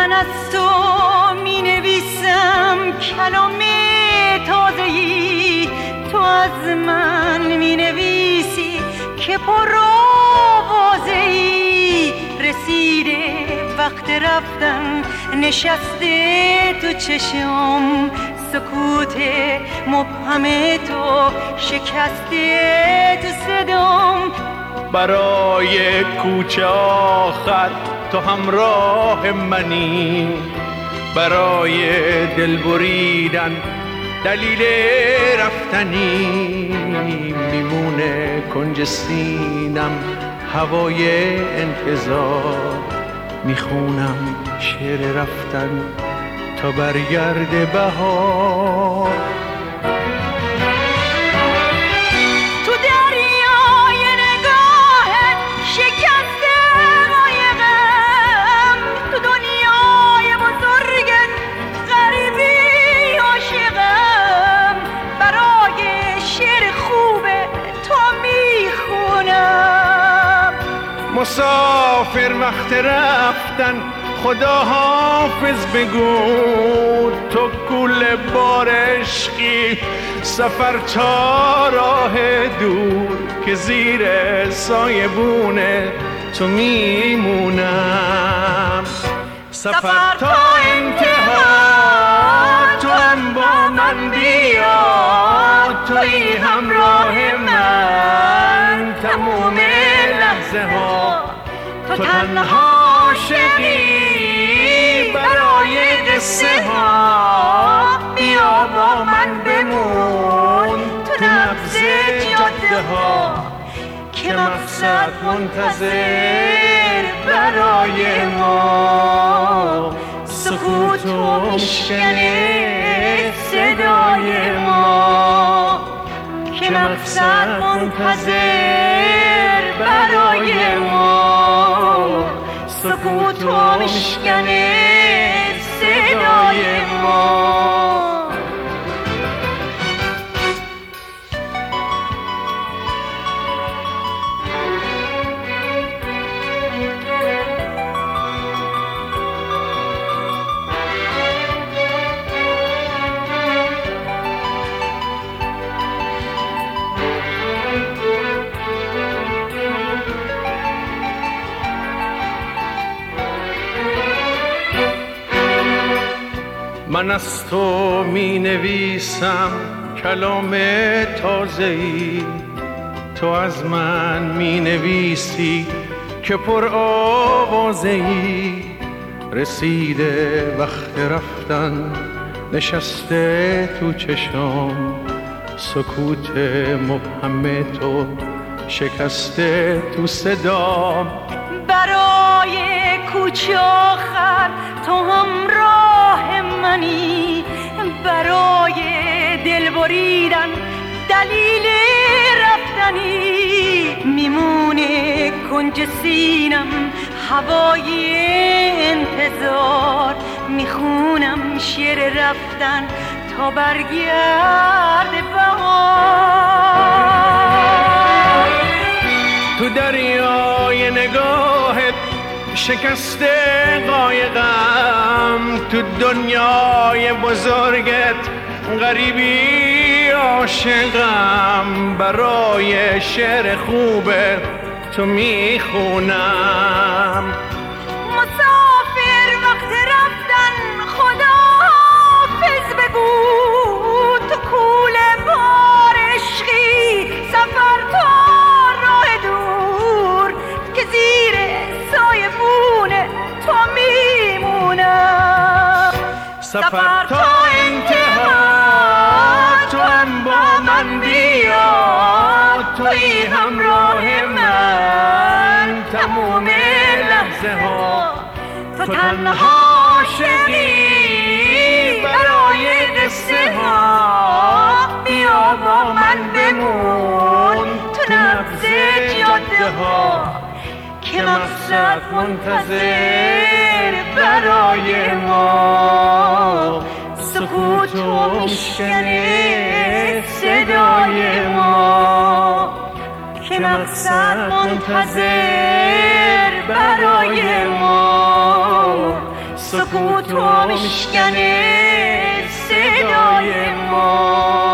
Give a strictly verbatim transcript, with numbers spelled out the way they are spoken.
من از تو می نویسم کلام تازه‌ای، تو از من می نویسی که پر آوازه‌ای. رسیده وقت رفتن، نشسته تو چشم سکوت مبهم تو، شکسته تو صدام. برای کوچه آخر تو همراه منی، برای دل بریدن دلیل رفتنی. میمونه کنج سینم هوای انتظار، میخونم شعر رفتن تا برگرد بهار. تو دریای نگاهت شکسته قایقم، تو دنیای بزرگت غریبی عاشقم. برای شعر خوب تو میخونم. مسافر وقت رفتن خدا حافظ بگو، تو کوله بار عشقی سفر تا راه دور، که زیر سایبونه تو میمونم. سفر تا انتها تو هم با من بیا، توی همراه من تموم لحظه ها. تو تنها عاشقی برای قصه ها، بیا با من بمون تو نبض جاده ها، که مقصد منتظر برای ما. سکوت و مشکن صدای ما، که مقصد منتظر برای ما. سکوت و مشکن صدای ما. من از تو می نویسم کلام تازه‌ای، تو از من می نویسی که پر آوازه‌ای. رسیده وقت رفتن، نشسته تو چشم سکوت مبهم تو، شکسته تو صدا. برای کوچه آخر تو همراه منی، برای دل بریدن دلیل رفتنی. میمونه کنج سینم هوای انتظار، میخونم شعر رفتن تا برگرد بهار. تو دریای نگاهت شکسته قایقم، تو دنیای بزرگت غریبی عاشقم. برای شعر خوب تو میخونم. مسافر وقت رفتن خدا حافظ بگو، تو کوله بار عشقی سفر تا راه دور، که زیر سایبون تو میمونم. سفر تا انتها تو هم با من بیا، توی همراه من تموم لحظه ها. تو تنها عاشقی برای قصه ها، بیا با من بمون تو نبض جاده ها، که مقصد منتظر برای ما. سکوت و مشکن صدای ما، که مقصد منتظر برای ما. سکوت و میشکنه صدای ما.